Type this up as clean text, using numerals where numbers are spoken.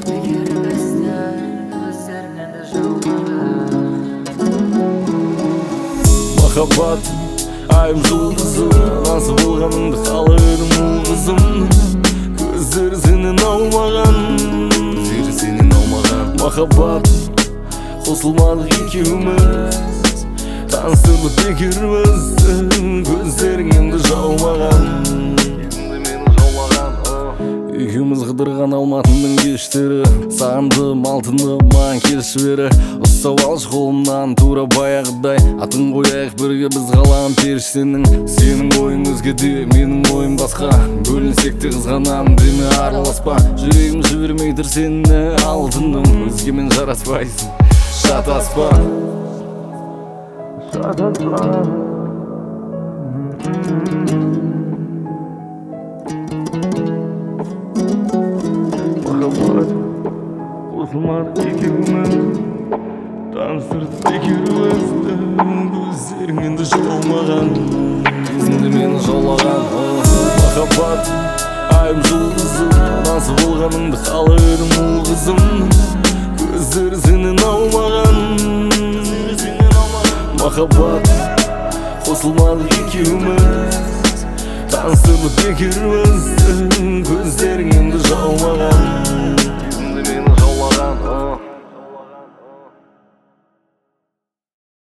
Махаббат, айым жұлдызы, насыл болғаныңды қаладым ол қызым. Көздері сенен аумаған, махаббат, қосылмадық екеуміз, таныстырды бекербіз, көздерің енді жаумаған. Екеуміз қыдырған Алматының кештері, сағындым алтынды маған келші бері. Ұстап алшы қолымнан тура баяғыдай, атын қояйық бірге біз қалаған періштенің. Сенің ойың өзгеде, менің ойым басқа, бөлінсек те қызғанамын деме араласпа. Жүрегім жібермей тұр сені алтыным, өзгемен жараспайсың, шатаспа. Махаббат, қосылмадық екеуміз, таныстырды бекербіз, көздерің енді жаумаған, кезінде мені жаулаған. Махаббат, айым жұлдызы, насыл болғаныңды қаладым ол қызым. Көздері сенен аумаған, махаббат, қосылмадық екеуміз, таныстырды бекербіз, көздерің енді жаумаған, кезінде мені жаулаған.